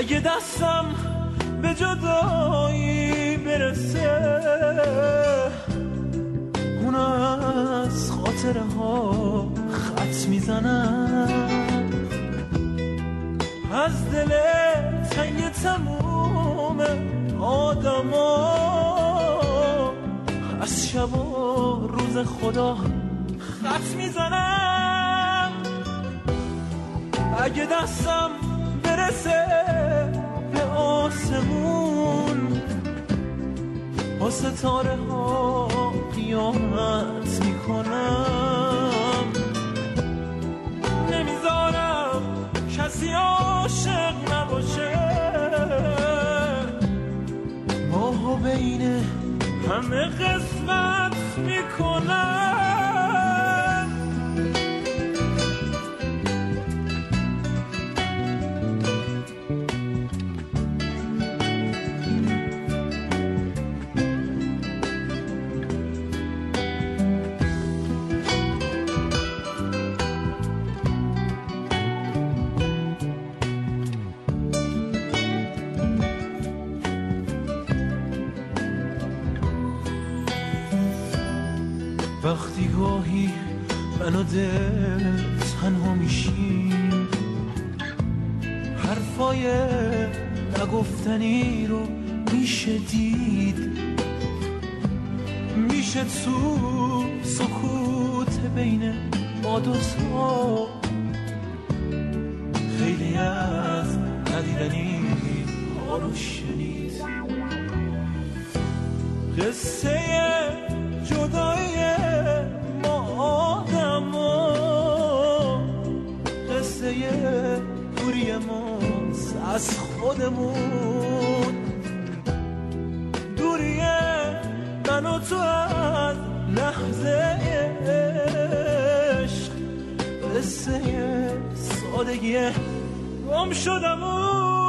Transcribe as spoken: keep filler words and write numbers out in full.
اگه دستم به جدایی برسه اون از خاطره ها خط میزنم، از دل تنگ تموم آدما، از شب و روز خدا خط میزنم. اگه دستم برسه به آسمون با ستاره ها قیامت میکنم، نمیذارم کسی عاشق نباشه، ماهو بین همه قسمت میکنم. وقتی گاهی من و دل تنها میشیم، حرفای نگفتنی رو میشه دید، میشه تو سکوت بین ما دوتا خیلی از ندیدنی ها رو شنید. قصه جدایی ما آدم ها، قصه دوری ماست از خودمون، دوری من و تو از لحظه عشق، قصه سادگی گم شدمون.